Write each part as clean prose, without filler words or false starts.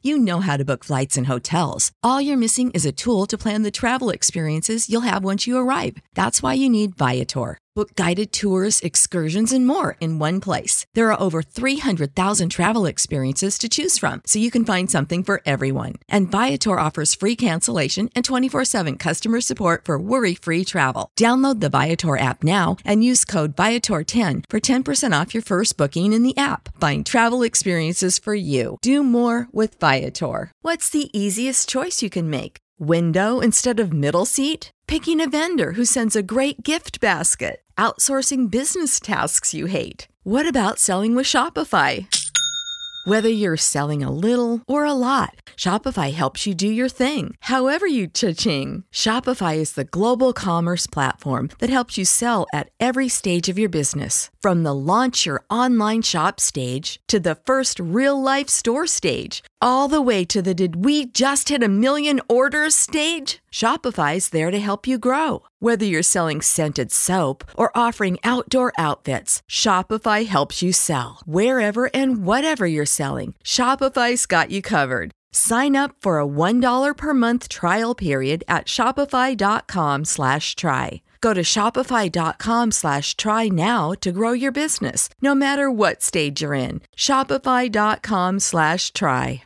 You know how to book flights and hotels. All you're missing is a tool to plan the travel experiences you'll have once you arrive. That's why you need Viator. Book guided tours, excursions, and more in one place. There are over 300,000 travel experiences to choose from, so you can find something for everyone. And Viator offers free cancellation and 24/7 customer support for worry-free travel. Download the Viator app now and use code Viator10 for 10% off your first booking in the app. Find travel experiences for you. Do more with Viator. What's the easiest choice you can make? Window instead of middle seat? Picking a vendor who sends a great gift basket? Outsourcing business tasks you hate? What about selling with Shopify? Whether you're selling a little or a lot, Shopify helps you do your thing, however you cha-ching. Shopify is the global commerce platform that helps you sell at every stage of your business. From the launch your online shop stage to the first real-life store stage, all the way to the did we just hit a million orders stage? Shopify's there to help you grow. Whether you're selling scented soap or offering outdoor outfits, Shopify helps you sell. Wherever and whatever you're selling, Shopify's got you covered. Sign up for a $1 per month trial period at shopify.com/try. Go to shopify.com/try now to grow your business, no matter what stage you're in. Shopify.com/try.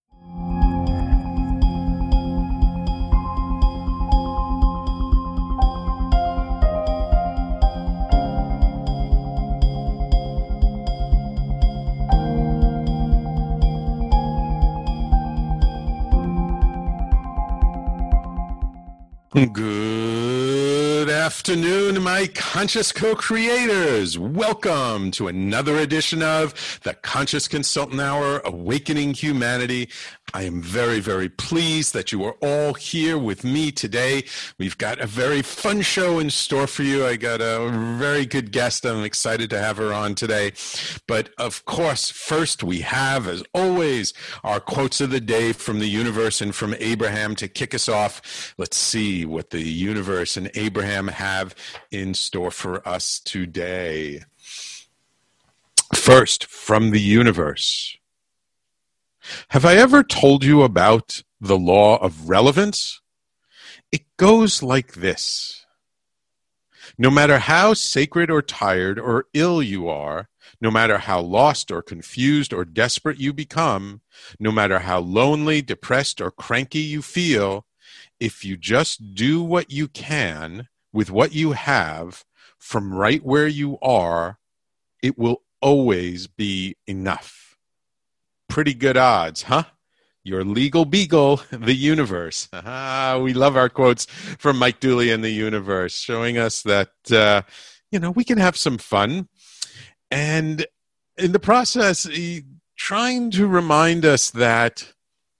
Good afternoon, my conscious co-creators. Welcome to another edition of the Conscious Consultant Hour, Awakening Humanity. I am very, very pleased that you are all here with me today. We've got a very fun show in store for you. I got a very good guest. I'm excited to have her on today. But of course, first we have, as always, our quotes of the day from the universe and from Abraham to kick us off. Let's see what the universe and Abraham have in store for us today. First, from the universe. Have I ever told you about the law of relevance? It goes like this. No matter how sacred or tired or ill you are, no matter how lost or confused or desperate you become, no matter how lonely, depressed, or cranky you feel, if you just do what you can with what you have from right where you are, it will always be enough. Pretty good odds, huh? Your legal beagle, the universe. We love our quotes from Mike Dooley and the universe, showing us that, we can have some fun. And in the process, trying to remind us that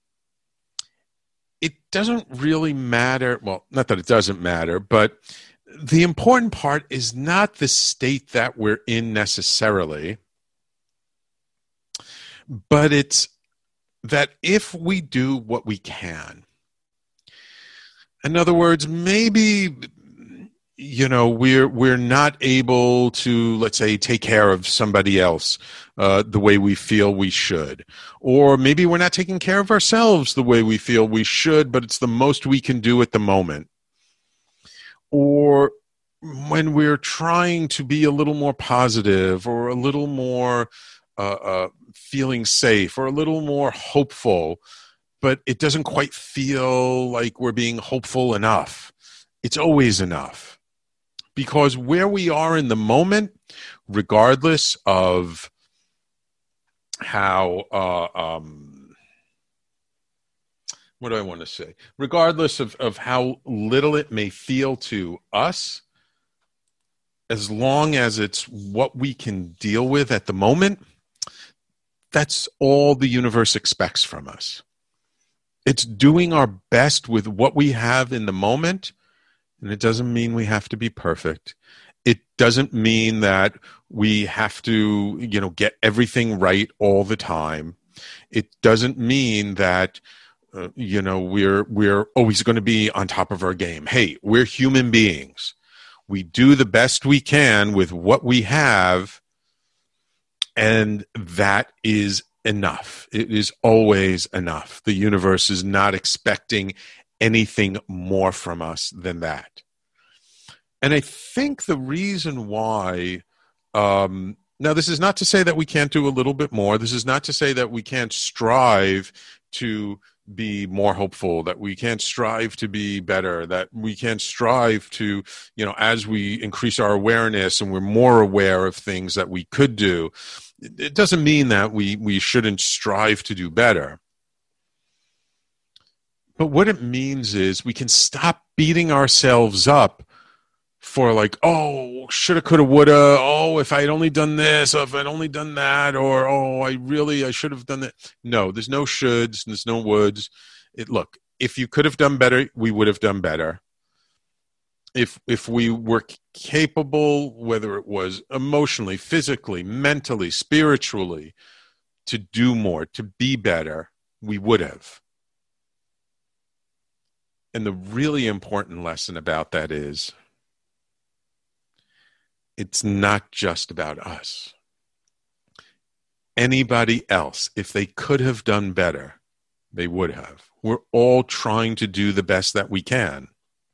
it doesn't really matter. Well, not that it doesn't matter, but the important part is not the state that we're in necessarily, but it's that if we do what we can, in other words, maybe, we're not able to, let's say, take care of somebody else the way we feel we should. Or maybe we're not taking care of ourselves the way we feel we should, but it's the most we can do at the moment. Or when we're trying to be a little more positive or a little more feeling safe or a little more hopeful, but it doesn't quite feel like we're being hopeful enough. It's always enough. Because where we are in the moment, regardless of how, what do I want to say? Regardless of how little it may feel to us, as long as it's what we can deal with at the moment, that's all the universe expects from us. It's doing our best with what we have in the moment, and it doesn't mean we have to be perfect. It doesn't mean that we have to, get everything right all the time. It doesn't mean that, we're always going to be on top of our game. Hey, we're human beings. We do the best we can with what we have, and that is enough. It is always enough. The universe is not expecting anything more from us than that. And I think the reason why, now this is not to say that we can't do a little bit more. This is not to say that we can't strive to be more hopeful, that we can't strive to be better, that we can't strive to, as we increase our awareness and we're more aware of things that we could do. It doesn't mean that we shouldn't strive to do better. But what it means is we can stop beating ourselves up for like, oh, shoulda, coulda, woulda, oh, if I'd only done this, or if I'd only done that, or, oh, I should have done that. No, there's no shoulds, there's no woulds. Look, if you could have done better, we would have done better. If we were capable, whether it was emotionally, physically, mentally, spiritually, to do more, to be better, we would have. And the really important lesson about that is, it's not just about us. Anybody else, if they could have done better, they would have. We're all trying to do the best that we can.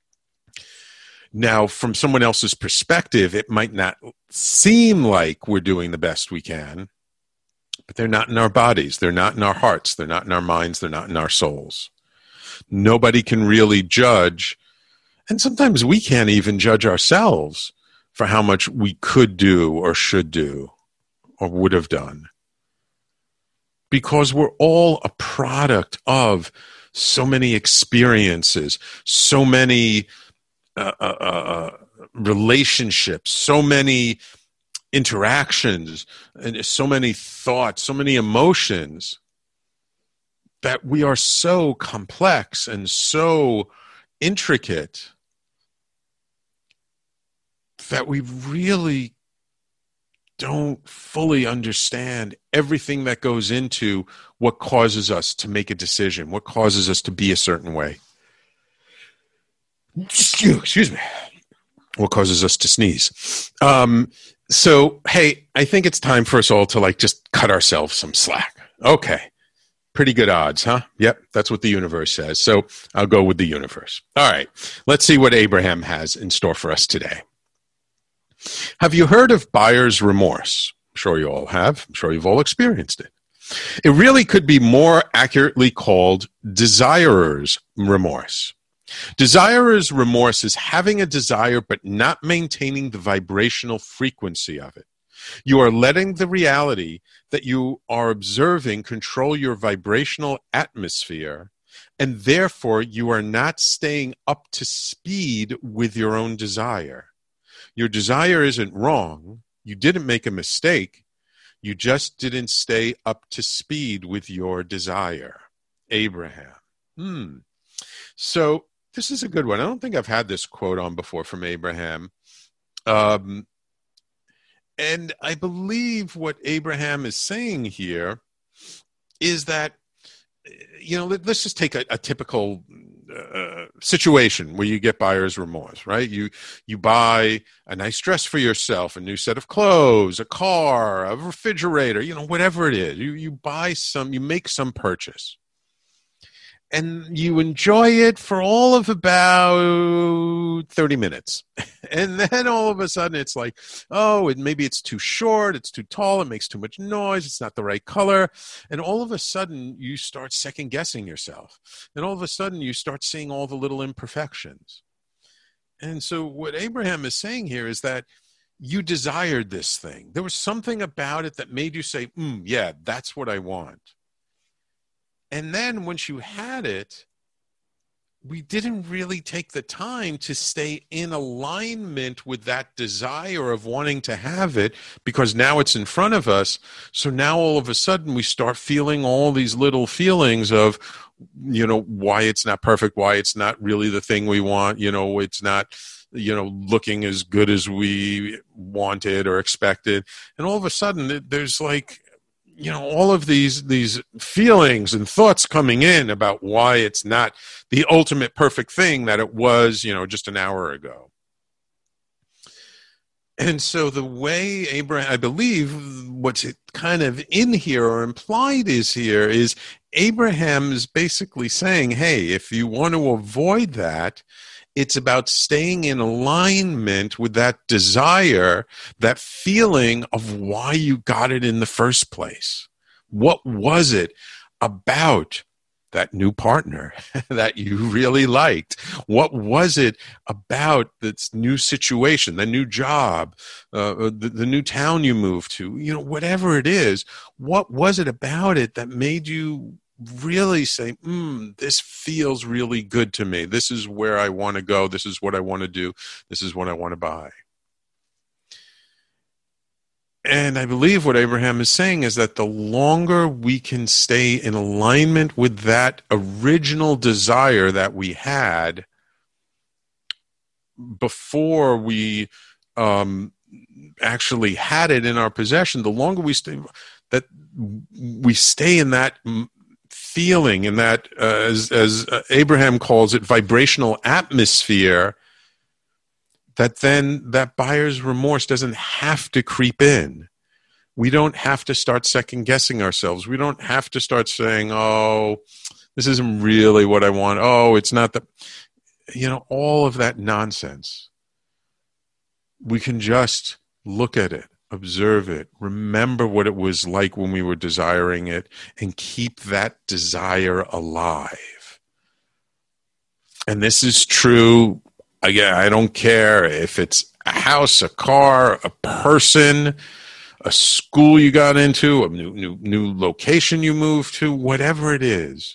Now, from someone else's perspective, it might not seem like we're doing the best we can, but they're not in our bodies. They're not in our hearts. They're not in our minds. They're not in our souls. Nobody can really judge, and sometimes we can't even judge ourselves for how much we could do or should do or would have done. Because we're all a product of so many experiences, so many relationships, so many interactions, and so many thoughts, so many emotions, that we are so complex and so intricate that we really don't fully understand everything that goes into what causes us to make a decision, what causes us to be a certain way. Excuse me. What causes us to sneeze. So, hey, I think it's time for us all to just cut ourselves some slack. Okay. Pretty good odds, huh? Yep, that's what the universe says. So I'll go with the universe. All right. Let's see what Abraham has in store for us today. Have you heard of buyer's remorse? I'm sure you all have. I'm sure you've all experienced it. It really could be more accurately called desirer's remorse. Desirer's remorse is having a desire but not maintaining the vibrational frequency of it. You are letting the reality that you are observing control your vibrational atmosphere, and therefore you are not staying up to speed with your own desire. Your desire isn't wrong. You didn't make a mistake. You just didn't stay up to speed with your desire. Abraham. So this is a good one. I don't think I've had this quote on before from Abraham. And I believe what Abraham is saying here is that, let's just take a typical situation where you get buyer's remorse, right? You buy a nice dress for yourself, a new set of clothes, a car, a refrigerator, whatever it is. You buy you make some purchase. And you enjoy it for all of about 30 minutes. And then all of a sudden it's like, maybe it's too short, it's too tall, it makes too much noise, it's not the right color. And all of a sudden you start second guessing yourself. And all of a sudden you start seeing all the little imperfections. And so what Abraham is saying here is that you desired this thing. There was something about it that made you say, yeah, that's what I want. And then once you had it, we didn't really take the time to stay in alignment with that desire of wanting to have it, because now it's in front of us. So now all of a sudden we start feeling all these little feelings of, why it's not perfect, why it's not really the thing we want, it's not, looking as good as we wanted or expected. And all of a sudden there's all of these feelings and thoughts coming in about why it's not the ultimate perfect thing that it was, just an hour ago. And so the way Abraham, I believe what's kind of in here or implied is Abraham is basically saying, hey, if you want to avoid that, it's about staying in alignment with that desire, that feeling of why you got it in the first place. What was it about that new partner that you really liked? What was it about this new situation, the new job, the new town you moved to? Whatever it is, what was it about it that made you really say, this feels really good to me. This is where I want to go. This is what I want to do. This is what I want to buy. And I believe what Abraham is saying is that the longer we can stay in alignment with that original desire that we had before we actually had it in our possession, the longer we stay in that feeling, in that, as Abraham calls it, vibrational atmosphere, that then that buyer's remorse doesn't have to creep in. We don't have to start second guessing ourselves. We don't have to start saying, oh, this isn't really what I want. Oh, it's not all of that nonsense. We can just look at it, observe it, remember what it was like when we were desiring it, and keep that desire alive. And this is true. Again, I don't care if it's a house, a car, a person, a school you got into, a new location you moved to, whatever it is.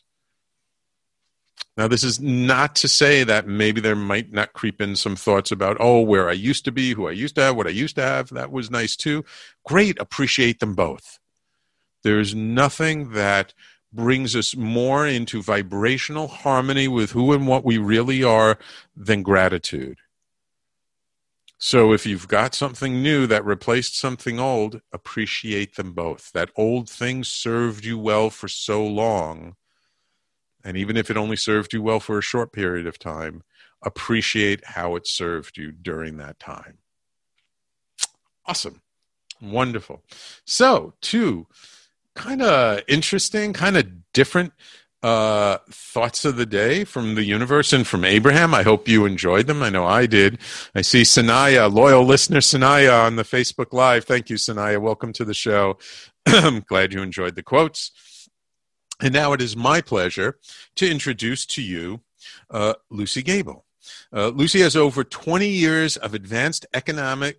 Now, this is not to say that maybe there might not creep in some thoughts about, where I used to be, who I used to have, what I used to have. That was nice too. Great. Appreciate them both. There's nothing that brings us more into vibrational harmony with who and what we really are than gratitude. So if you've got something new that replaced something old, appreciate them both. That old thing served you well for so long, and even if it only served you well for a short period of time, appreciate how it served you during that time. Awesome. Wonderful. So, two kind of interesting, kind of different thoughts of the day from the universe and from Abraham. I hope you enjoyed them. I know I did. I see Sanaya, loyal listener Sanaya on the Facebook Live. Thank you, Sanaya. Welcome to the show. I'm glad you enjoyed the quotes. And now it is my pleasure to introduce to you Lucy Gable. Lucy has over 20 years of advanced academic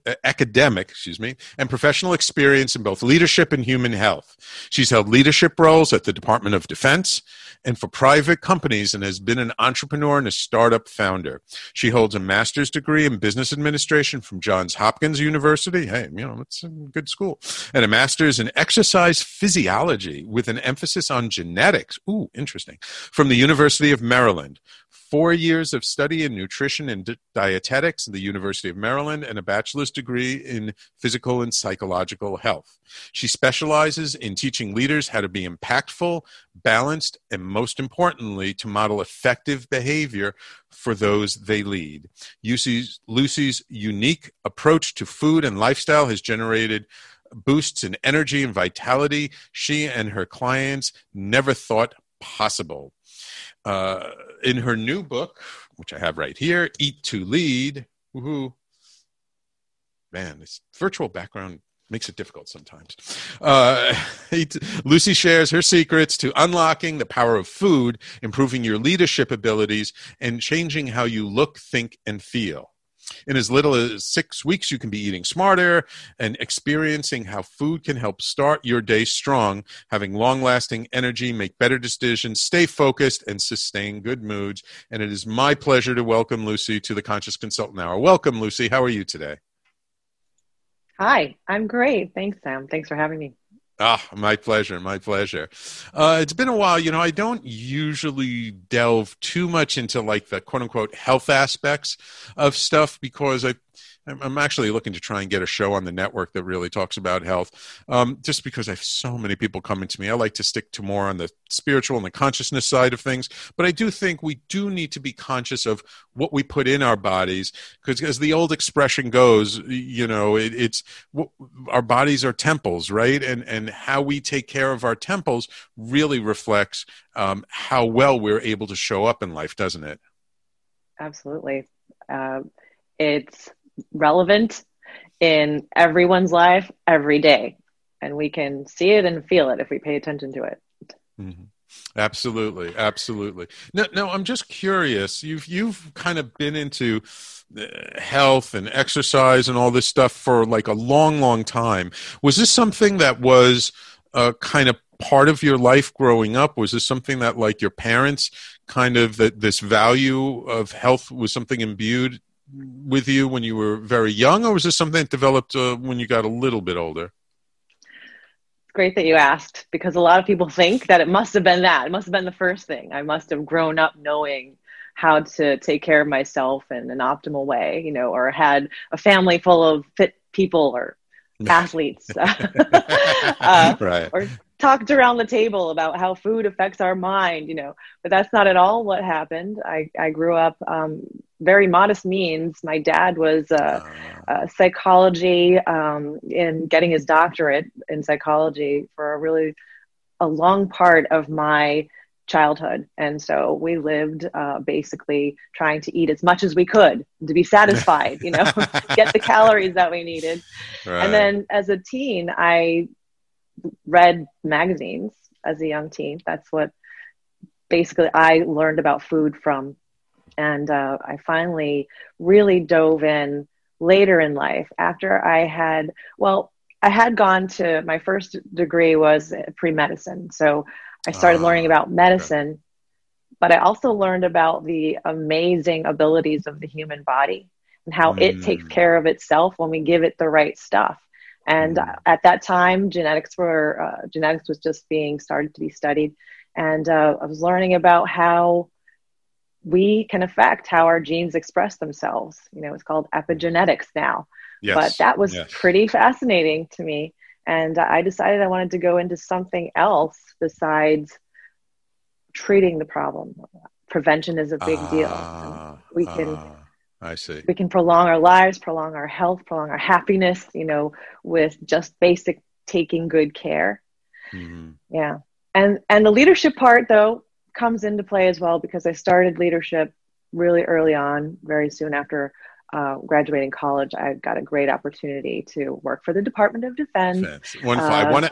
and professional experience in both leadership and human health. She's held leadership roles at the Department of Defense and for private companies, and has been an entrepreneur and a startup founder. She holds a master's degree in business administration from Johns Hopkins University. Hey, it's a good school. And a master's in exercise physiology with an emphasis on genetics. Ooh, interesting. From the University of Maryland. 4 years of study in nutrition and dietetics at the University of Maryland, and a bachelor's degree in physical and psychological health. She specializes in teaching leaders how to be impactful, balanced, and most importantly, to model effective behavior for those they lead. Lucy's unique approach to food and lifestyle has generated boosts in energy and vitality she and her clients never thought possible. In her new book, which I have right here, Eat to Lead, woohoo, man, this virtual background makes it difficult sometimes. Lucy shares her secrets to unlocking the power of food, improving your leadership abilities, and changing how you look, think, and feel. In as little as 6 weeks, you can be eating smarter and experiencing how food can help start your day strong, having long-lasting energy, make better decisions, stay focused, and sustain good moods. And it is my pleasure to welcome Lucy to the Conscious Consultant Hour. Welcome, Lucy. How are you today? Hi, I'm great. Thanks, Sam. Thanks for having me. My pleasure. My pleasure. It's been a while. I don't usually delve too much into like the quote unquote health aspects of stuff because I'm actually looking to try and get a show on the network that really talks about health, just because I have so many people coming to me. I like to stick to more on the spiritual and the consciousness side of things, but I do think we do need to be conscious of what we put in our bodies, because as the old expression goes, it's our bodies are temples, right? And how we take care of our temples really reflects how well we're able to show up in life, doesn't it? Absolutely. It's relevant in everyone's life every day, and we can see it and feel it if we pay attention to it. Mm-hmm. Absolutely. No, I'm just curious. You've kind of been into health and exercise and all this stuff for like a long time. Was this something that was kind of part of your life growing up? Was this something that, like, your parents kind of, that this value of health was something imbued with you when you were very young, or was this something that developed when you got a little bit older? Great that you asked, because a lot of people think that it must have been that. It must have been the first thing. I must have grown up knowing how to take care of myself in an optimal way, or had a family full of fit people or athletes, Right. or talked around the table about how food affects our mind, but that's not at all what happened. I grew up very modest means. My dad was psychology, in getting his doctorate in psychology for a long part of my childhood. And so we lived basically trying to eat as much as we could to be satisfied, get the calories that we needed. Right. And then as a teen, I read magazines as a young teen. That's what basically I learned about food from. And I finally really dove in later in life after I had gone to, my first degree was pre-medicine. So I started learning about medicine, but I also learned about the amazing abilities of the human body and how it takes care of itself when we give it the right stuff. And at that time, genetics was just started to be studied. And I was learning about how we can affect how our genes express themselves. It's called epigenetics now. Yes. But that was pretty fascinating to me. And I decided I wanted to go into something else besides treating the problem. Prevention is a big deal. I see. We can prolong our lives, prolong our health, prolong our happiness, with just basic taking good care. Mm-hmm. Yeah. And the leadership part, though, comes into play as well, because I started leadership really early on. Very soon after graduating college, I got a great opportunity to work for the Department of Defense. Wonderful. I want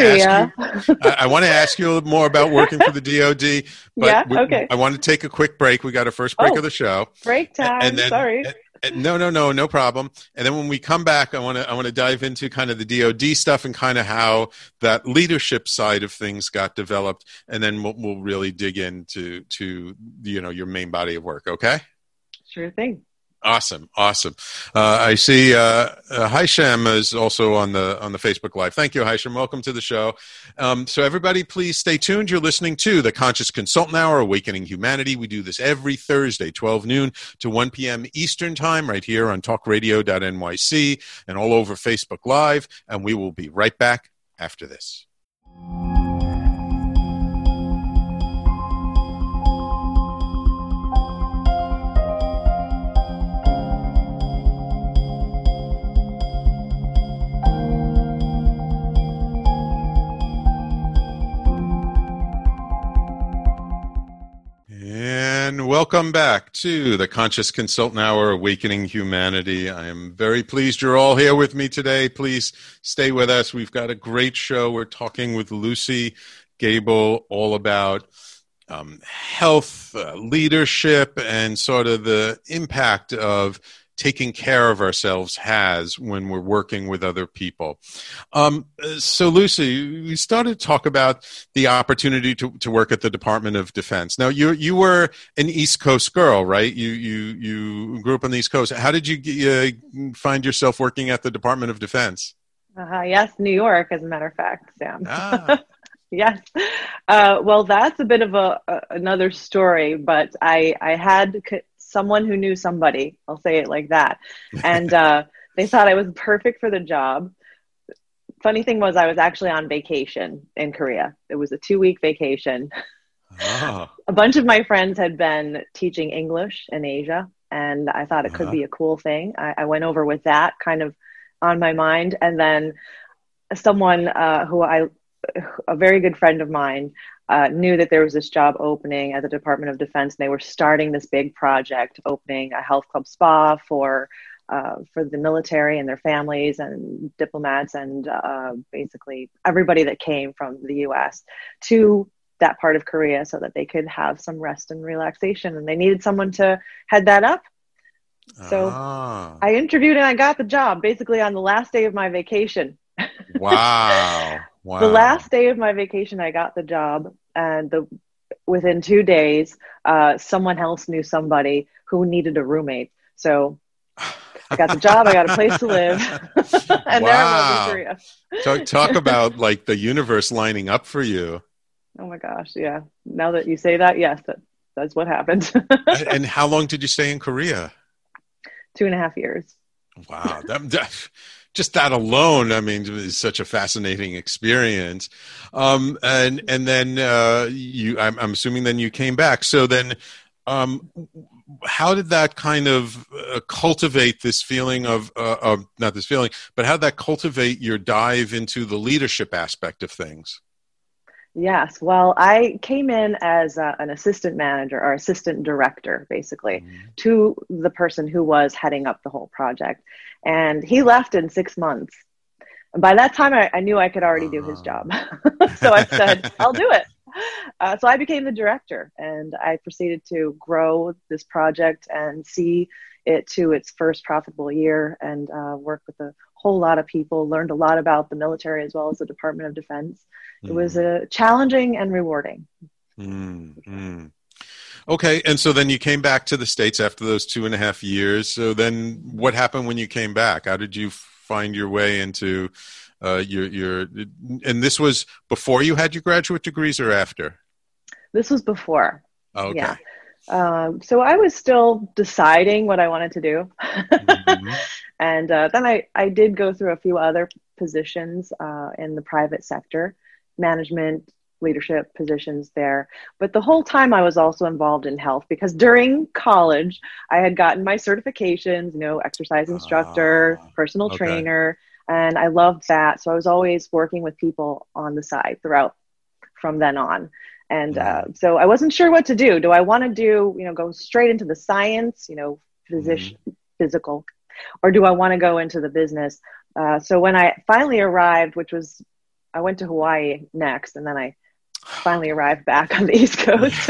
to ask you a little more about working for the DoD. But okay. I want to take a quick break. We got our first break of the show. Break time. And then, sorry. No problem. And then when we come back, I want to dive into kind of the DoD stuff and kind of how that leadership side of things got developed, and then we'll really dig into your main body of work. Okay. Sure thing. Awesome. I see Haisham is also on the Facebook Live. Thank you, Haisham. Welcome to the show. So everybody, please stay tuned. You're listening to the Conscious Consultant Hour, Awakening Humanity. We do this every Thursday, 12 noon to 1 p.m. Eastern Time, right here on talkradio.nyc and all over Facebook Live. And we will be right back after this. And welcome back to the Conscious Consultant Hour, Awakening Humanity. I am very pleased you're all here with me today. Please stay with us. We've got a great show. We're talking with Lucy Gable all about health, leadership, and sort of the impact of taking care of ourselves has when we're working with other people. So Lucy, we started to talk about the opportunity to work at the Department of Defense. Now you were an East Coast girl, right? You grew up on the East Coast. How did you find yourself working at the Department of Defense? Yes, New York, as a matter of fact, Sam. Yes. Well, that's a bit of another story, but I had someone who knew somebody. I'll say it like that. And they thought I was perfect for the job. Funny thing was, I was actually on vacation in Korea. It was a 2-week vacation. Oh. A bunch of my friends had been teaching English in Asia, and I thought it could be a cool thing. I went over with that kind of on my mind. And then someone a very good friend of mine, knew that there was this job opening at the Department of Defense. And they were starting this big project, opening a health club spa for the military and their families and diplomats and basically everybody that came from the U.S. to that part of Korea so that they could have some rest and relaxation. And they needed someone to head that up. So I interviewed and I got the job basically on the last day of my vacation. Wow. Wow. The last day of my vacation, I got the job, and within 2 days, someone else knew somebody who needed a roommate. So I got the job, I got a place to live, and there I was in Korea. Talk about like the universe lining up for you. Oh my gosh, yeah. Now that you say that, yes, that's what happened. And how long did you stay in Korea? 2.5 years. Wow. Just that alone, I mean, is such a fascinating experience. And then I'm assuming then you came back. So then, how did that kind of cultivate this feeling of not this feeling, but how did that cultivate your dive into the leadership aspect of things? Yes. Well, I came in as an assistant manager or assistant director, basically, to the person who was heading up the whole project. And he left in 6 months. And by that time, I knew I could already do his job. So I said, I'll do it. So I became the director, and I proceeded to grow this project and see it to its first profitable year, and work with a whole lot of people, learned a lot about the military as well as the Department of Defense. It was challenging and rewarding. Mm-hmm. Okay, and so then you came back to the States after those 2.5 years. So then what happened when you came back? How did you find your way into your and this was before you had your graduate degrees or after? This was before. Okay. Yeah. So I was still deciding what I wanted to do. And then I did go through a few other positions in the private sector, management, leadership positions there. But the whole time I was also involved in health, because during college, I had gotten my certifications, exercise instructor, personal trainer, and I loved that. So I was always working with people on the side throughout from then on. And so I wasn't sure what to do. Do I want to go straight into the science, physical, or do I want to go into the business? So when I finally arrived, I went to Hawaii next, and then I finally arrived back on the East Coast.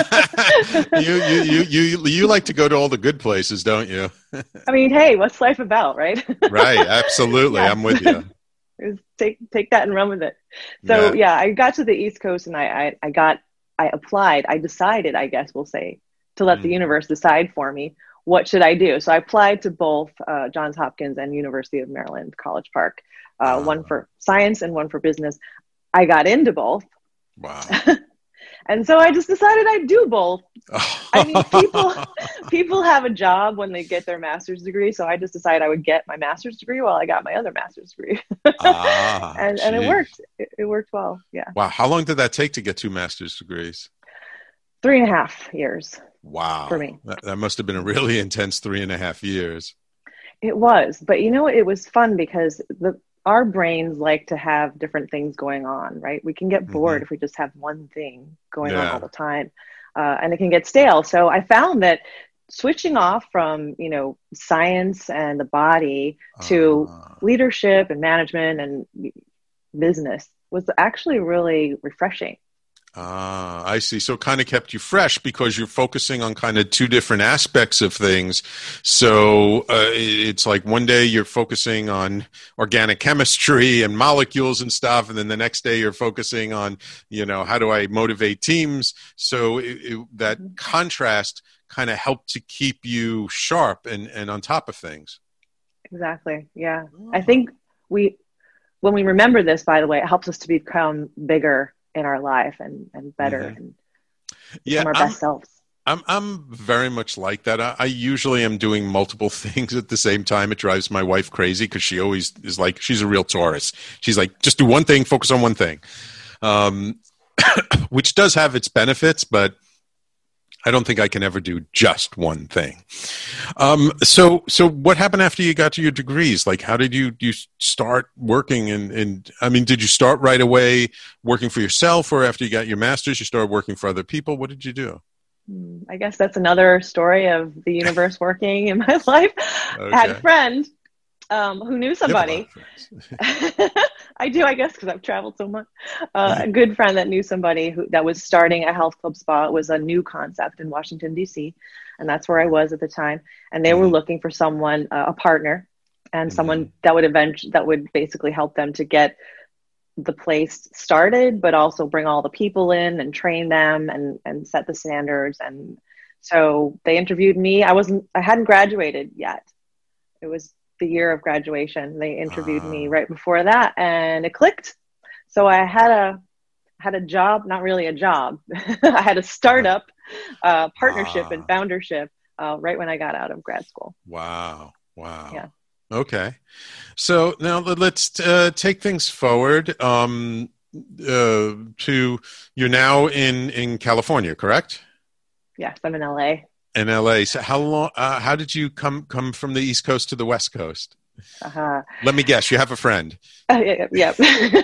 You like to go to all the good places, don't you? I mean, hey, what's life about, right? Right, absolutely. Yeah. I'm with you. Take that and run with it. So yeah, I got to the East Coast, and I applied. I decided, I guess we'll say, to let the universe decide for me what should I do. So I applied to both Johns Hopkins and University of Maryland, College Park, one for science and one for business. I got into both. Wow. And so I just decided I'd do both. I mean, people have a job when they get their master's degree. So I just decided I would get my master's degree while I got my other master's degree. And it worked. It worked well. Yeah. Wow. How long did that take to get 2 master's degrees? 3.5 years. Wow. For me. That must have been a really intense 3.5 years. It was. But it was fun because our brains like to have different things going on, right? We can get bored if we just have one thing going on all the time, and it can get stale. So I found that switching off from, science and the body to leadership and management and business was actually really refreshing. I see. So it kind of kept you fresh because you're focusing on kind of 2 different aspects of things. So it's like one day you're focusing on organic chemistry and molecules and stuff. And then the next day you're focusing on, how do I motivate teams? So that contrast kind of helped to keep you sharp and on top of things. Exactly. Yeah. I think when we remember this, by the way, it helps us to become bigger in our life and better and become our best selves. I'm very much like that. I usually am doing multiple things at the same time. It drives my wife crazy because she always is like, she's a real Taurus. She's like, just do one thing, focus on one thing, um, which does have its benefits, but I don't think I can ever do just one thing. So what happened after you got to your degrees? Like, how did you start working? And I mean, did you start right away working for yourself, or after you got your master's, you started working for other people? What did you do? I guess that's another story of the universe working in my life. Okay. I had a friend who knew somebody. I do, I guess, because I've traveled so much. A good friend that knew somebody that was starting a health club spa. It was a new concept in Washington, D.C., and that's where I was at the time. And they were looking for someone, a partner, and someone that would basically help them to get the place started, but also bring all the people in and train them and set the standards. And so they interviewed me. I hadn't graduated yet. It was the year of graduation. They interviewed me right before that, and it clicked. So I had a job, not really a job. I had a startup partnership and foundership right when I got out of grad school. Wow. Yeah. Okay. So now let's take things forward to you're now in California, correct? Yes, I'm in LA. In LA. So how long? How did you come from the East Coast to the West Coast? Let me guess. You have a friend. Yep.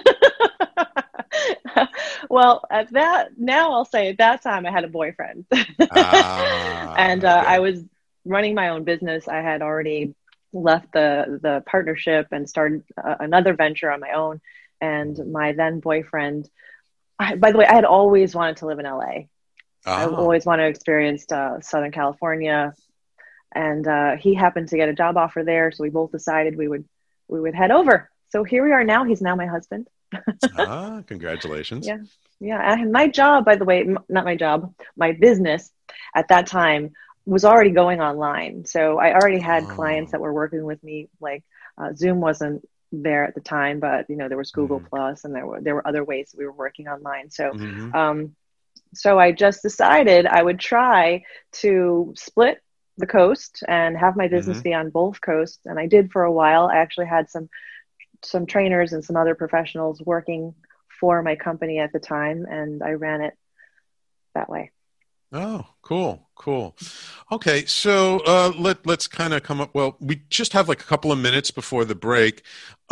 Well, now I'll say at that time I had a boyfriend, and okay. I was running my own business. I had already left the partnership and started another venture on my own. And my then boyfriend, by the way, I had always wanted to live in LA. I always wanted to experience Southern California, and he happened to get a job offer there. So we both decided we would head over. So here we are now. He's now my husband. Congratulations. Yeah. And my job, by the way, not my job, my business at that time was already going online. So I already had clients that were working with me. Like Zoom wasn't there at the time, but there was Google Plus, and there were other ways that we were working online. So so I just decided I would try to split the coast and have my business be on both coasts. And I did for a while. I actually had some trainers and some other professionals working for my company at the time, and I ran it that way. Oh, cool. Okay, so let's kind of come up. Well, we just have like a couple of minutes before the break.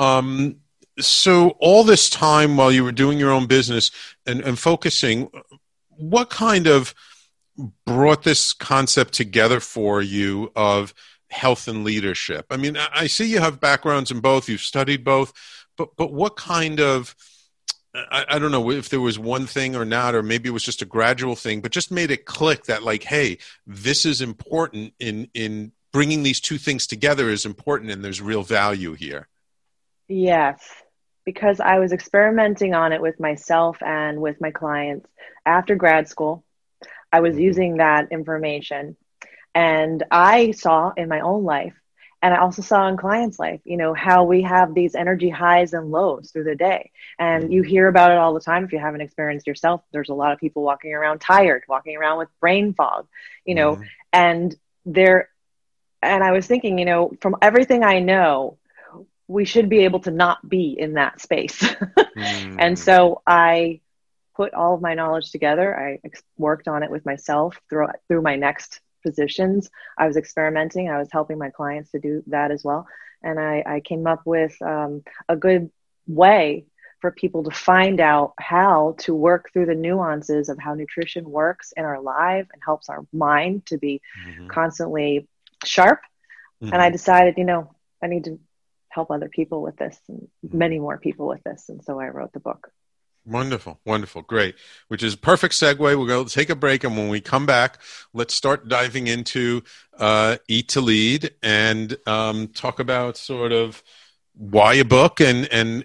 So all this time while you were doing your own business and focusing, what kind of brought this concept together for you of health and leadership? I mean, I see you have backgrounds in both. You've studied both, but what kind of, I don't know if there was one thing or not, or maybe it was just a gradual thing, but just made it click that like, hey, this is important in bringing these two things together is important, and there's real value here. Yes, because I was experimenting on it with myself and with my clients after grad school. I was using that information, and I saw in my own life, and I also saw in clients' life, how we have these energy highs and lows through the day. And you hear about it all the time. If you haven't experienced yourself, there's a lot of people walking around tired, walking around with brain fog, and I was thinking, from everything I know, we should be able to not be in that space. And so I put all of my knowledge together. I worked on it with myself through my next positions. I was experimenting. I was helping my clients to do that as well. And I came up with a good way for people to find out how to work through the nuances of how nutrition works in our life and helps our mind to be constantly sharp. And I decided, I need to help other people with this, and many more people with this. And so I wrote the book. Wonderful. Great. Which is a perfect segue. We're going to take a break. And when we come back, let's start diving into Eat to Lead and talk about sort of why a book and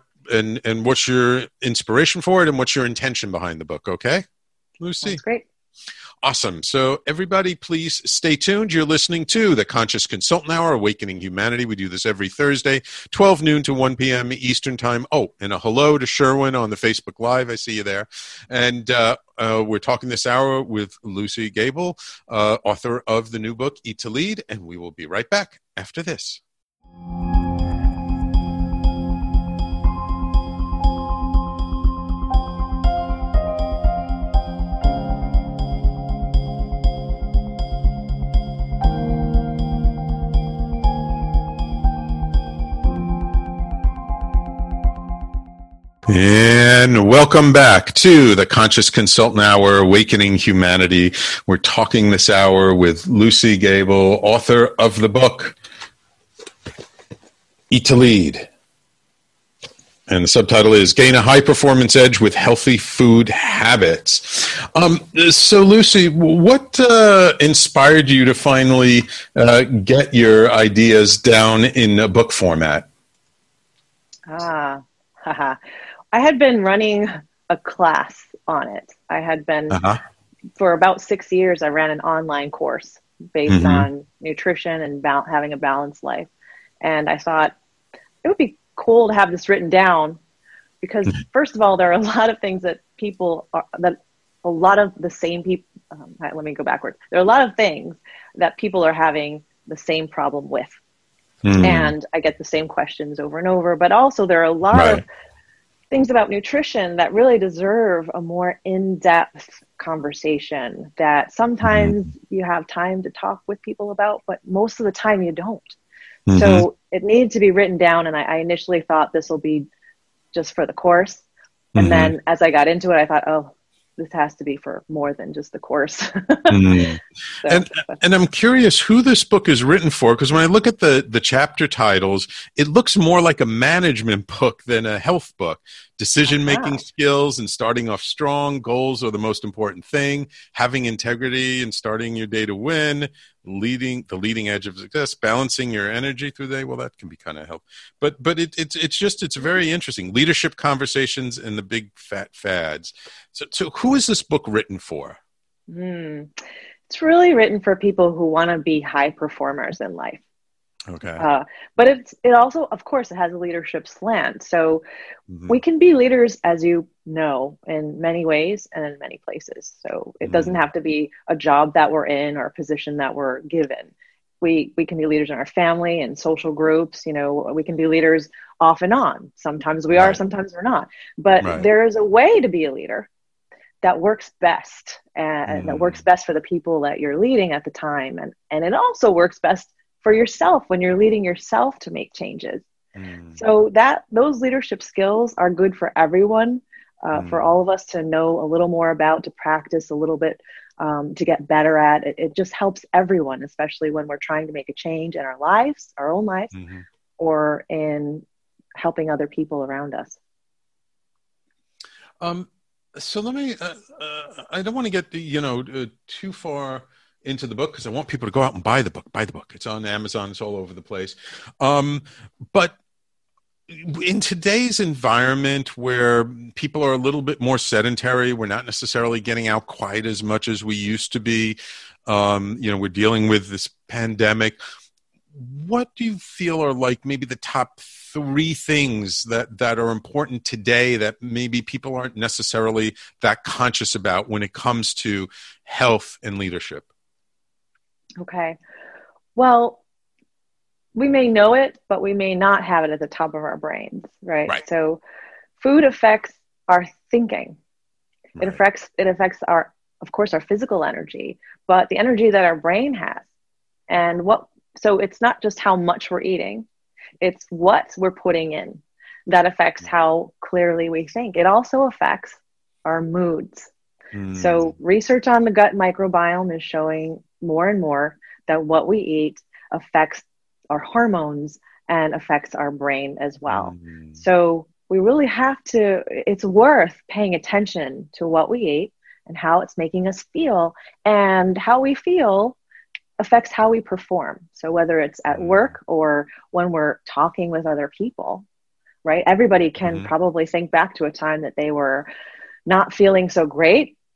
what's your inspiration for it and what's your intention behind the book. Okay, Lucy? That's great. Awesome. So everybody, please stay tuned. You're listening to the Conscious Consultant Hour, Awakening Humanity. We do this every Thursday, 12 noon to 1 p.m. Eastern Time. Oh, and a hello to Sherwin on the Facebook Live. I see you there. And we're talking this hour with Lucy Gable, author of the new book, Eat to Lead. And we will be right back after this. And welcome back to the Conscious Consultant Hour, Awakening Humanity. We're talking this hour with Lucy Gable, author of the book, Eat to Lead. And the subtitle is Gain a High Performance Edge with Healthy Food Habits. So Lucy, what inspired you to finally get your ideas down in a book format? I had been running a class on it. I had been, for about 6 years, I ran an online course based on nutrition and having a balanced life. And I thought it would be cool to have this written down because, first of all, there are a lot of things that a lot of the same people, let me go backwards. There are a lot of things that people are having the same problem with. And I get the same questions over and over, but also there are a lot of things about nutrition that really deserve a more in-depth conversation that sometimes you have time to talk with people about, but most of the time you don't. So it needed to be written down. And I initially thought this will be just for the course. And then as I got into it, I thought, oh, this has to be for more than just the course. And I'm curious who this book is written for, because when I look at the chapter titles, it looks more like a management book than a health book. Decision-making skills and starting off strong, goals are the most important thing, having integrity and starting your day to win, the leading edge of success, balancing your energy through the day. Well, that can be kind of help. But it's very interesting. Leadership conversations and the big fat fads. So who is this book written for? It's really written for people who want to be high performers in life. Okay. But it also, of course, it has a leadership slant. So we can be leaders, as you know, in many ways and in many places. So it doesn't have to be a job that we're in or a position that we're given. We can be leaders in our family and social groups. You know, we can be leaders off and on. Sometimes we are, sometimes we're not. But there is a way to be a leader that works best and that works best for the people that you're leading at the time. And it also works best for yourself when you're leading yourself to make changes. So those leadership skills are good for everyone, for all of us to know a little more about, to practice a little bit, to get better at. It just helps everyone, especially when we're trying to make a change in our lives, our own lives, or in helping other people around us. So let me, I don't want to get, too far into the book because I want people to go out and buy the book. It's on Amazon. It's all over the place. But in today's environment where people are a little bit more sedentary, we're not necessarily getting out quite as much as we used to be. We're dealing with this pandemic. What do you feel are like maybe the top 3 things that are important today that maybe people aren't necessarily that conscious about when it comes to health and leadership? Okay. Well, we may know it, but we may not have it at the top of our brains, right? So food affects our thinking. It affects our, of course, our physical energy, but the energy that our brain has. So it's not just how much we're eating, it's what we're putting in that affects how clearly we think. It also affects our moods. So research on the gut microbiome is showing more and more that what we eat affects our hormones and affects our brain as well. So we really have to, it's worth paying attention to what we eat and how it's making us feel, and how we feel affects how we perform. So whether it's at work or when we're talking with other people, right? Everybody can probably think back to a time that they were not feeling so great,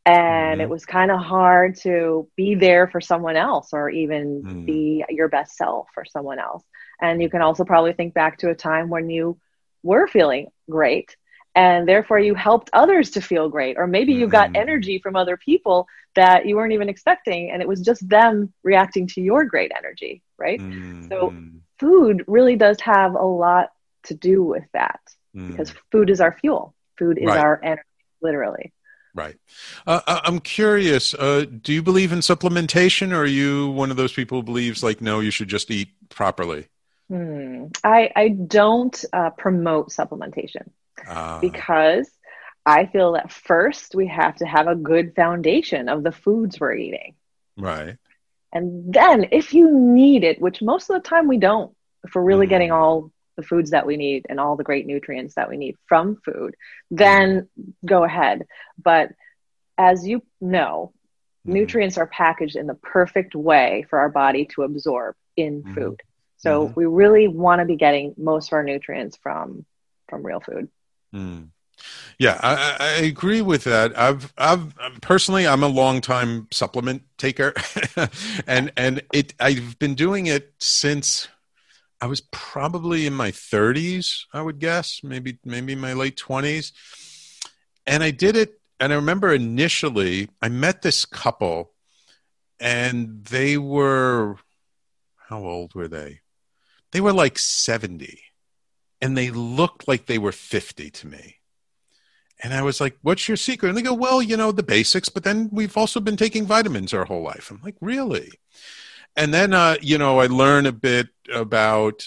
And it Mm-hmm. was kind of hard to be there for someone else or even Mm-hmm. be your best self for someone else. And you can also probably think back to a time when you were feeling great and therefore you helped others to feel great. Or maybe you got Mm-hmm. energy from other people that you weren't even expecting. And it was just them reacting to your great energy, right? So Mm-hmm. food really does have a lot to do with that because food is our fuel. Food is Right. our energy, literally. Right. I'm curious. Do you believe in supplementation, or are you one of those people who believes like, no, you should just eat properly? I don't promote supplementation Uh, because I feel that first we have to have a good foundation of the foods we're eating. right. And then if you need it, which most of the time we don't, if we're really getting Mm, all the foods that we need and all the great nutrients that we need from food, mm, then go ahead. But as you know, mm, nutrients are packaged in the perfect way for our body to absorb in mm, food. So mm, we really want to be getting most of our nutrients from real food. mm. Yeah, I agree with that. I've personally, I'm a long time supplement taker, and I've been doing it since I was probably in my 30s, I would guess, maybe my late 20s. And I did it, and I remember initially I met this couple, and they were, how old were they? They were like 70, and they looked like they were 50 to me. And I was like, what's your secret? And they go, well, the basics, but then we've also been taking vitamins our whole life. I'm like, really? And then, I learn a bit about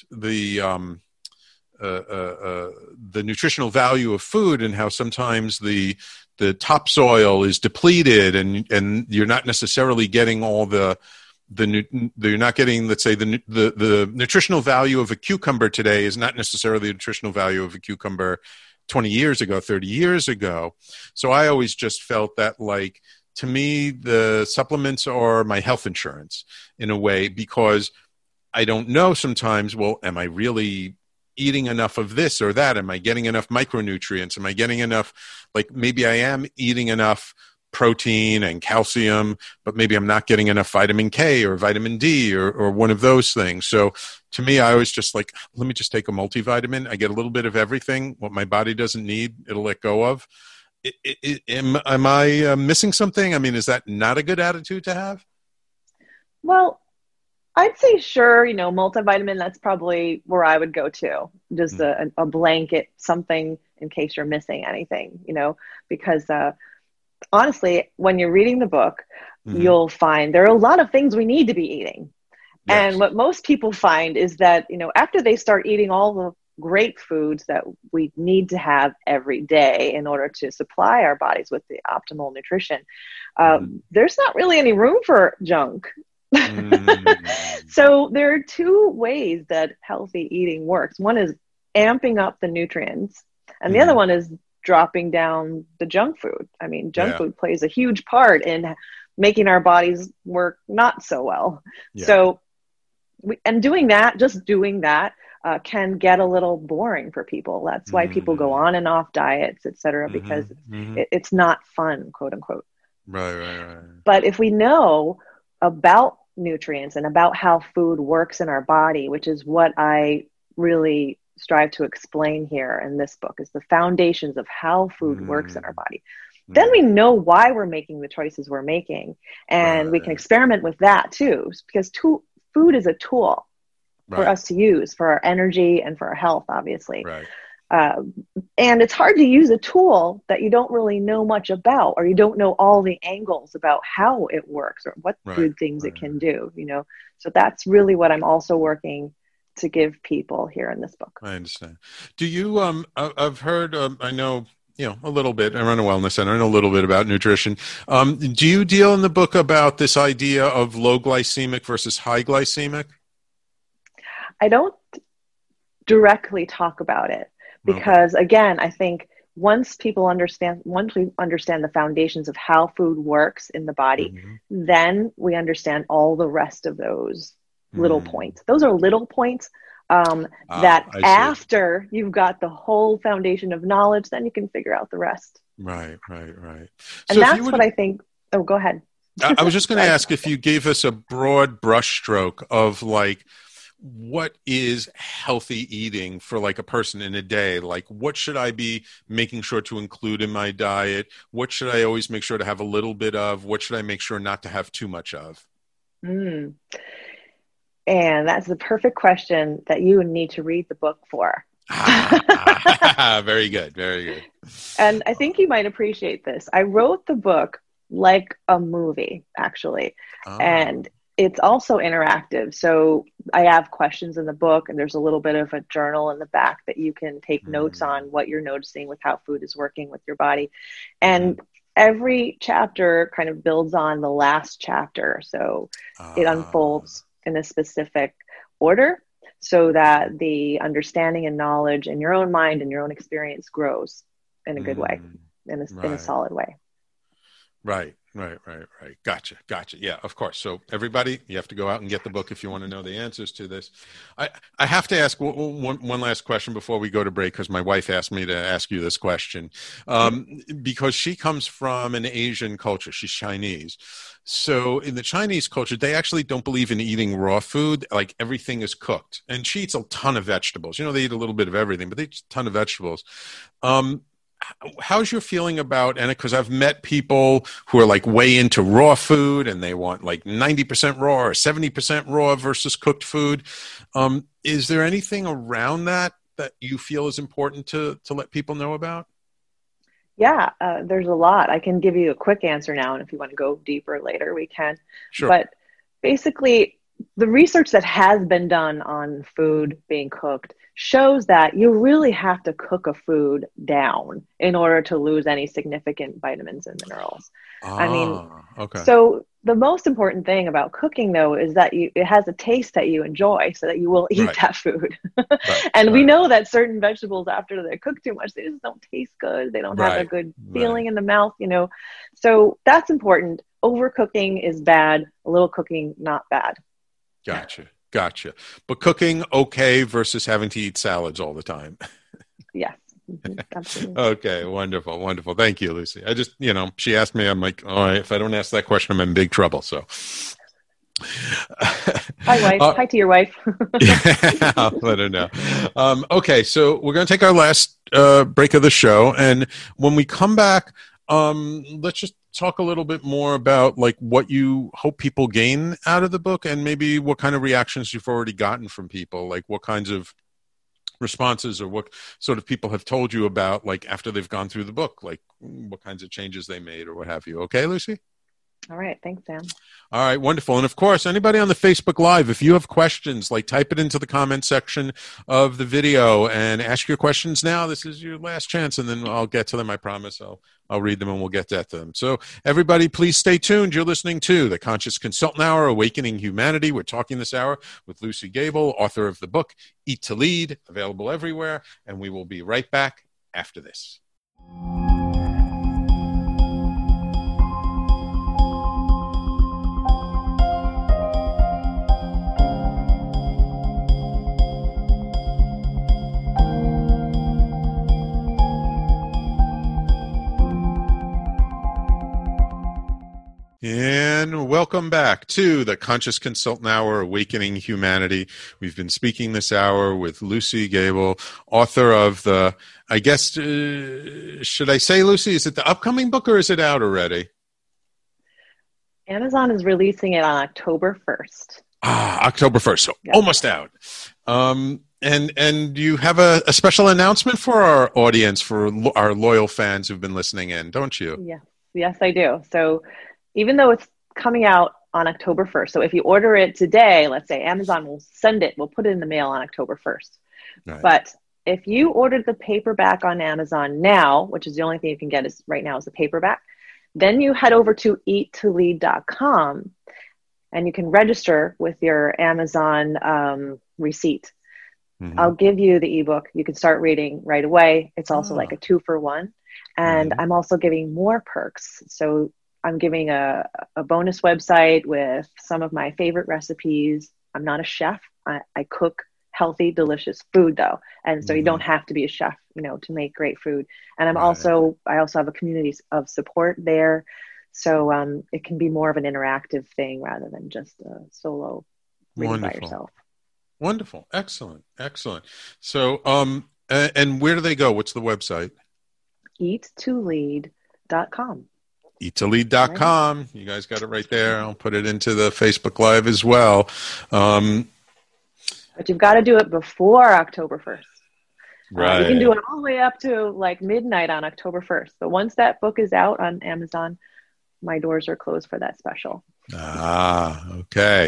the nutritional value of food and how sometimes the topsoil is depleted and you're not necessarily getting all you're not getting, let's say, the nutritional value of a cucumber today is not necessarily the nutritional value of a cucumber 20 years ago, 30 years ago. So I always just felt that, like, to me, the supplements are my health insurance in a way, because I don't know sometimes, well, am I really eating enough of this or that? Am I getting enough micronutrients? Am I getting enough, like maybe I am eating enough protein and calcium, but maybe I'm not getting enough vitamin K or vitamin D or one of those things. So to me, I always just like, let me just take a multivitamin. I get a little bit of everything. What my body doesn't need, it'll let go of. Am I missing something? I mean, is that not a good attitude to have? Well, I'd say sure, multivitamin, that's probably where I would go to. Just a blanket, something in case you're missing anything, because honestly, when you're reading the book, Mm-hmm. you'll find there are a lot of things we need to be eating. And Yes. what most people find is that, after they start eating all the great foods that we need to have every day in order to supply our bodies with the optimal nutrition, Mm-hmm. there's not really any room for junk. Mm-hmm. So there are two ways that healthy eating works. One is amping up the nutrients, and the other Mm-hmm. one is dropping down the junk food. I mean, junk Yeah. food plays a huge part in making our bodies work not so well. Yeah. So, just doing that, can get a little boring for people. That's why people go Mm-hmm. on and off diets, etc., Mm-hmm. because Mm-hmm. it's not fun, quote unquote. Right. Right. Right. But if we know about nutrients and about how food works in our body, which is what I really strive to explain here in this book, is the foundations of how food works in our body. Then Mm-hmm. we know why we're making the choices we're making, and we can Right. experiment with that too, because food is a tool for Right. us to use for our energy and for our health, obviously. Right. Uh, and it's hard to use a tool that you don't really know much about, or you don't know all the angles about how it works or what Right. good things it Right. can do. So that's really what I'm also working to give people here in this book. I understand. Do you I've heard I know, a little bit. I run a wellness center. I know a little bit about nutrition. Do you deal in the book about this idea of low glycemic versus high glycemic? I don't directly talk about it Okay. because, again, I think once we understand the foundations of how food works in the body, Mm-hmm. then we understand all the rest of those little Mm. points. Those are little points, that I see. after you've got the whole foundation of knowledge, then you can figure out the rest. Right, right, right. And So if that's you what would, I think. Oh, go ahead. I was just going to Sorry. ask if you gave us a broad brushstroke of like what is healthy eating for like a person in a day? Like what should I be making sure to include in my diet? What should I always make sure to have a little bit of? What should I make sure not to have too much of? Mm. And that's the perfect question that you would need to read the book for. Very good, very good. And I think you might appreciate this. I wrote the book like a movie, actually. Ah, And it's also interactive. So I have questions in the book, and there's a little bit of a journal in the back that you can take notes mm, on what you're noticing with how food is working with your body. mhm. And every chapter kind of builds on the last chapter. So it Ah, unfolds in a specific order so that the understanding and knowledge in your own mind and your own experience grows in a good way, mm, in a right. solid way. Right, right, right, right. Gotcha, gotcha. Yeah, of course. So everybody, you have to go out and get the book if you want to know the answers to this. I have to ask one last question before we go to break because my wife asked me to ask you this question Mm-hmm. because she comes from an Asian culture. She's Chinese. So in the Chinese culture, they actually don't believe in eating raw food. Like everything is cooked. And she eats a ton of vegetables. You know, they eat a little bit of everything, but they eat a ton of vegetables. Um, how's your feeling about, and because I've met people who are like way into raw food and they want like 90% raw or 70% raw versus cooked food. Is there anything around that that you feel is important to let people know about? Yeah, there's a lot. I can give you a quick answer now, and if you want to go deeper later, we can. Sure. But basically, the research that has been done on food being cooked shows that you really have to cook a food down in order to lose any significant vitamins and minerals. I mean, Ah, okay. so the most important thing about cooking though is that it has a taste that you enjoy so that you will eat Right, that food. right, And we right, know that certain vegetables after they're cooked too much, they just don't taste good. They don't have a right, good right. feeling in the mouth, you know. So that's important. Overcooking is bad, a little cooking not bad. Gotcha, gotcha. But cooking okay versus having to eat salads all the time. Yes. Absolutely. Okay, wonderful, wonderful. Thank you, Lucy. I just, she asked me, I'm like, all right, if I don't ask that question, I'm in big trouble. So, Hi wife. uh, Hi to your wife. yeah, I'll let her know. Okay, so we're going to take our last break of the show, and when we come back, let's just talk a little bit more about like what you hope people gain out of the book, and maybe what kind of reactions you've already gotten from people, like what kinds of responses or what sort of people have told you about like after they've gone through the book, like what kinds of changes they made or what have you. Okay, Lucy? All right. Thanks, Sam. All right, wonderful. And of course, anybody on the Facebook Live, if you have questions, like type it into the comment section of the video and ask your questions now. This is your last chance, and then I'll get to them. I promise. I'll read them and we'll get to them. So everybody, please stay tuned. You're listening to the Conscious Consultant Hour, Awakening Humanity. We're talking this hour with Lucy Gable, author of the book Eat to Lead, available everywhere. And we will be right back after this. And welcome back to the Conscious Consultant Hour, Awakening Humanity. We've been speaking this hour with Lucy Gable, author of I guess, should I say, Lucy, is it the upcoming book or is it out already? Amazon is releasing it on October 1st. October 1st, so Yep. almost out. And you have a special announcement for our audience, for our loyal fans who've been listening in, don't you? Yes. Yes, I do. So even though it's coming out on October 1st, so if you order it today, let's say Amazon will send it, we'll put it in the mail on October 1st. Right. But if you ordered the paperback on Amazon now, which is the only thing you can get is right now is the paperback, then you head over to eattolead.com and you can register with your Amazon receipt. Mm-hmm. I'll give you the ebook. You can start reading right away. It's also like a 2-for-1. And Mm-hmm. I'm also giving more perks. So I'm giving a bonus website with some of my favorite recipes. I'm not a chef. I cook healthy, delicious food though. And so you Mm-hmm. don't have to be a chef, to make great food. And Right. I also have a community of support there. So it can be more of an interactive thing rather than just a solo reading by Wonderful. yourself. Wonderful. Excellent. Excellent. So, and where do they go? What's the website? Eat2lead.com. Right. Eattolead.com. You guys got it right there. I'll put it into the Facebook Live as well. Um, But you've got to do it before October 1st. You can right. do it all the way up to like midnight on October 1st. But once that book is out on Amazon, my doors are closed for that special. Okay.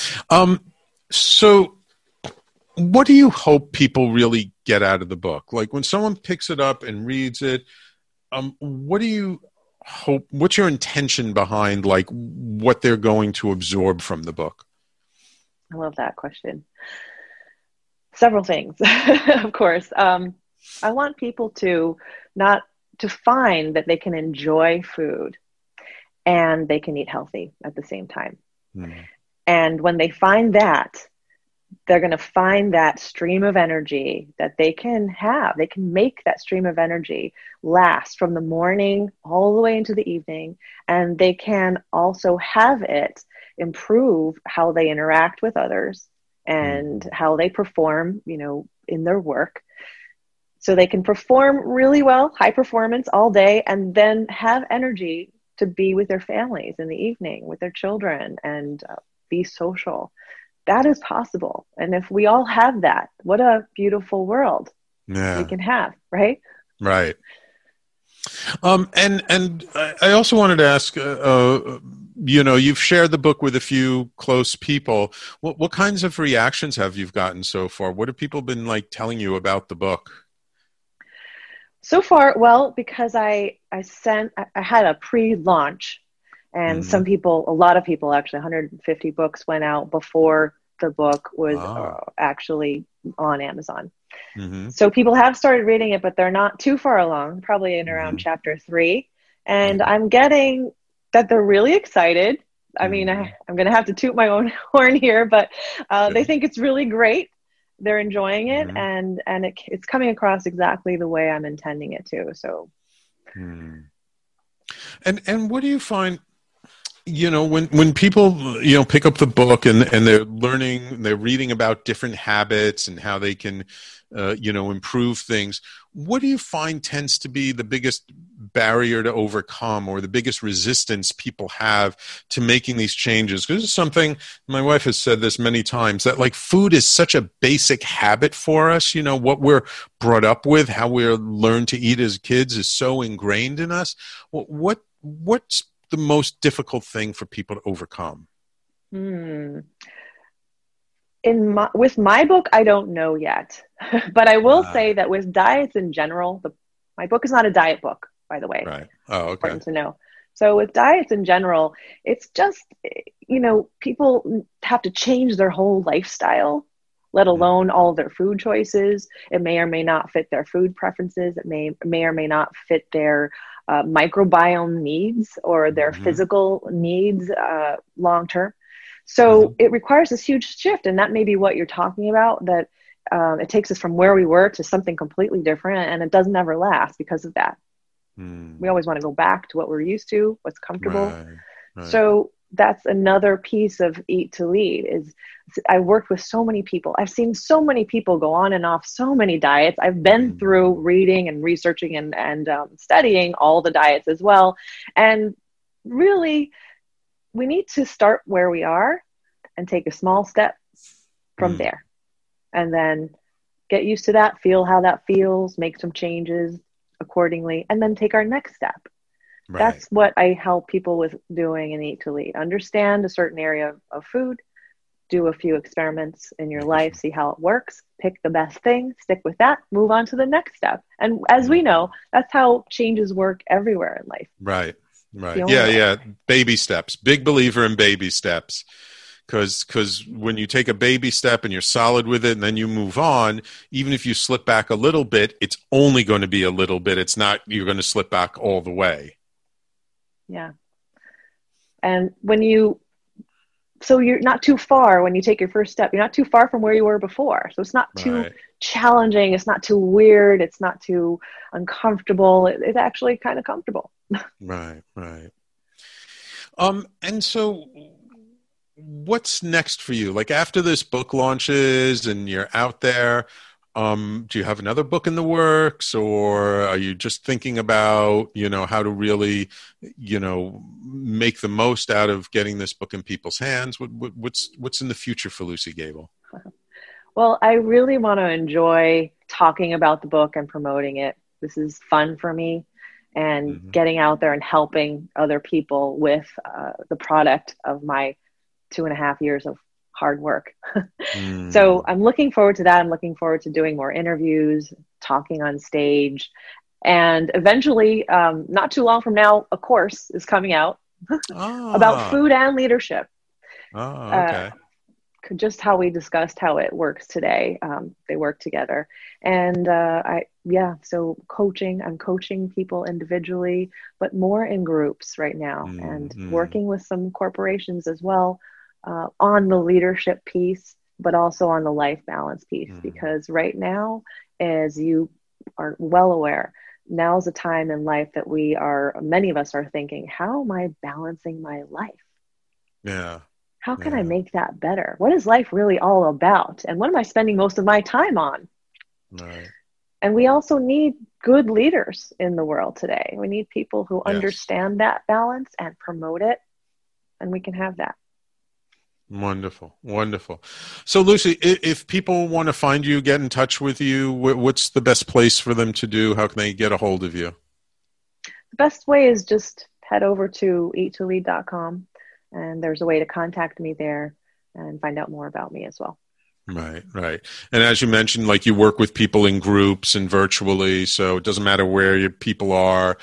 So what do you hope people really get out of the book? Like when someone picks it up and reads it, what do you hope, what's your intention behind like what they're going to absorb from the book? I love that question. Several things, of course. I want people to find that they can enjoy food and they can eat healthy at the same time. Mm. And when they find that, they're going to find that stream of energy that they can have. They can make that stream of energy last from the morning all the way into the evening. And they can also have it improve how they interact with others and how they perform, in their work. So they can perform really well, high performance all day, and then have energy to be with their families in the evening, with their children, and be social. That is possible. And if we all have that, what a beautiful world we can have, right? Right. And I also wanted to ask, you've shared the book with a few close people. What kinds of reactions have you gotten so far? What have people been like telling you about the book? So far, well, because I had a pre-launch, and a lot of people, actually 150 books went out before the book was actually on Amazon. Mm-hmm. So people have started reading it, but they're not too far along, probably in around chapter 3. And I'm getting that they're really excited. I mean, I'm going to have to toot my own horn here, but they think it's really great. They're enjoying it, and it's coming across exactly the way I'm intending it to. So, and what do you find? When people pick up the book and they're reading about different habits and how they can improve things, what do you find tends to be the biggest barrier to overcome or the biggest resistance people have to making these changes? Because it's something, my wife has said this many times, that like food is such a basic habit for us. What we're brought up with, how we're learned to eat as kids is so ingrained in us. What's the most difficult thing for people to overcome? With my book, I don't know yet, but I will say that with diets in general, my book is not a diet book, by the way. Right. Oh, okay. Important to know. So with diets in general, it's just, people have to change their whole lifestyle, let alone all of their food choices. It may or may not fit their food preferences. It may or may not fit their microbiome needs or their physical needs long term. So it requires this huge shift, and that may be what you're talking about, that it takes us from where we were to something completely different, and it doesn't ever last because of that. We always want to go back to what we're used to, what's comfortable. Right. So that's another piece of Eat to Lead. Is I worked with so many people. I've seen so many people go on and off so many diets. I've been through reading and researching and studying all the diets as well. And really, we need to start where we are and take a small step from there. And then get used to that, feel how that feels, make some changes accordingly, and then take our next step. Right. That's what I help people with doing in Eat to Lead. Understand a certain area of food, do a few experiments in your life, see how it works, pick the best thing, stick with that, move on to the next step. And as we know, that's how changes work everywhere in life. Right. Yeah. Baby steps. Big believer in baby steps. Because when you take a baby step and you're solid with it and then you move on, even if you slip back a little bit, it's only going to be a little bit. It's not you're going to slip back all the way. Yeah. And when you so you're not too far when you take your first step. You're not too far from where you were before. So it's not too challenging. It's not too weird. It's not too uncomfortable. It's actually kind of comfortable. Right. And so what's next for you? Like after this book launches and you're out there, do you have another book in the works, or are you just thinking about, how to really, make the most out of getting this book in people's hands? What's in the future for Lucy Gable? Well, I really want to enjoy talking about the book and promoting it. This is fun for me, and getting out there and helping other people with the product of my 2.5 years of hard work. So I'm looking forward to that. I'm looking forward to doing more interviews, talking on stage, and eventually, not too long from now, a course is coming out about food and leadership. Okay. Just how we discussed how it works today. They work together. And so I'm coaching people individually, but more in groups right now, and working with some corporations as well, on the leadership piece, but also on the life balance piece, because right now, as you are well aware, now's a time in life that many of us are thinking, how am I balancing my life? Yeah. How can I make that better? What is life really all about? And what am I spending most of my time on? Right. And we also need good leaders in the world today. We need people who understand that balance and promote it, and we can have that. Wonderful. So Lucy, if people want to find you, get in touch with you, what's the best place for them to do? How can they get a hold of you? The best way is just head over to eattolead.com, and there's a way to contact me there and find out more about me as well. Right. And as you mentioned, like you work with people in groups and virtually, so it doesn't matter where your people are.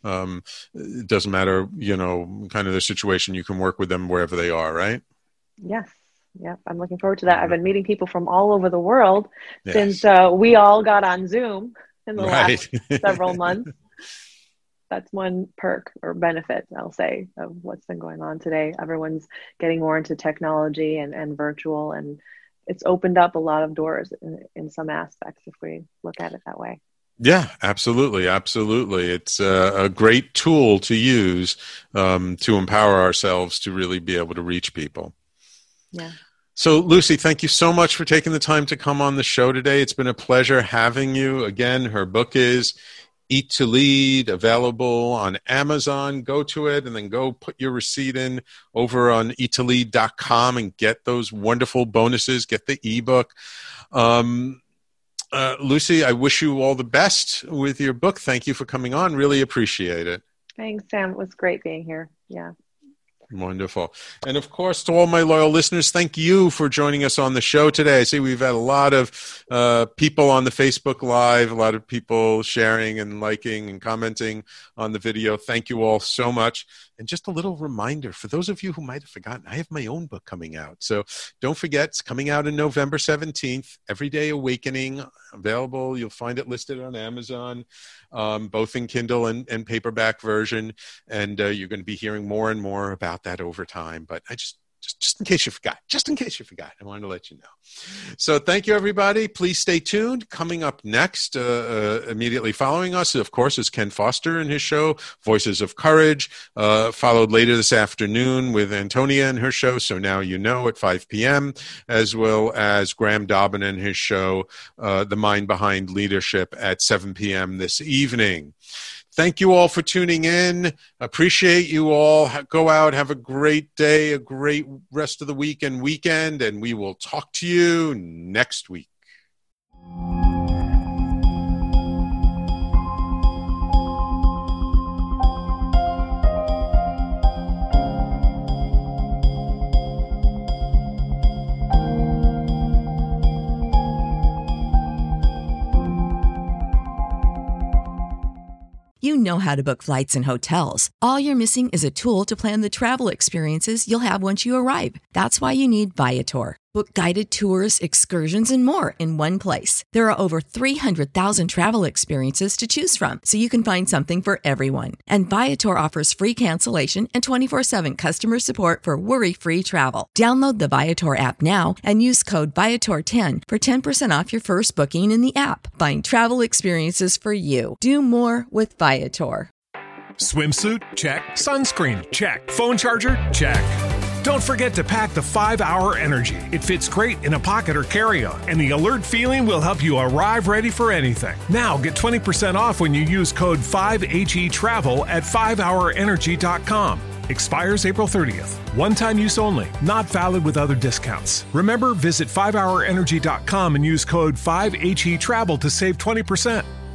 It doesn't matter, kind of the situation. You can work with them wherever they are, right? Yes. Yep. I'm looking forward to that. I've been meeting people from all over the world since we all got on Zoom in the last several months. That's one perk or benefit, I'll say, of what's been going on today. Everyone's getting more into technology and virtual, and it's opened up a lot of doors in some aspects if we look at it that way. Yeah, absolutely. It's a great tool to use to empower ourselves to really be able to reach people. Yeah. So, Lucy, thank you so much for taking the time to come on the show today. It's been a pleasure having you. Again, her book is Eat to Lead, available on Amazon. Go to it and then go put your receipt in over on eattolead.com and get those wonderful bonuses. Get the ebook. Lucy, I wish you all the best with your book. Thank you for coming on. Really appreciate it. Thanks, Sam. It was great being here. Yeah. Wonderful. And of course, to all my loyal listeners, thank you for joining us on the show today. I see we've had a lot of people on the Facebook Live, a lot of people sharing and liking and commenting on the video. Thank you all so much. And just a little reminder for those of you who might have forgotten, I have my own book coming out. So don't forget, it's coming out in November 17th, Everyday Awakening, available. You'll find it listed on Amazon, both in Kindle and paperback version. And you're going to be hearing more and more about that over time. But I just in case you forgot, I wanted to let you know. So thank you, everybody. Please stay tuned. Coming up next, immediately following us, of course, is Ken Foster and his show, Voices of Courage, followed later this afternoon with Antonia and her show, So Now You Know, at 5 p.m., as well as Graham Dobbin and his show, The Mind Behind Leadership, at 7 p.m. this evening. Thank you all for tuning in. Appreciate you all. Go out, have a great day, a great rest of the week and weekend, and we will talk to you next week. You know how to book flights and hotels. All you're missing is a tool to plan the travel experiences you'll have once you arrive. That's why you need Viator. Book guided tours, excursions, and more in one place. There are over 300,000 travel experiences to choose from, so you can find something for everyone. And Viator offers free cancellation and 24/7 customer support for worry-free travel. Download the Viator app now and use code Viator10 for 10% off your first booking in the app. Find travel experiences for you. Do more with Viator. Swimsuit? Check. Sunscreen? Check. Phone charger? Check. Don't forget to pack the 5-Hour Energy. It fits great in a pocket or carry-on, and the alert feeling will help you arrive ready for anything. Now get 20% off when you use code 5HETRAVEL at 5hourenergy.com. Expires April 30th. One-time use only. Not valid with other discounts. Remember, visit 5hourenergy.com and use code 5HETRAVEL to save 20%.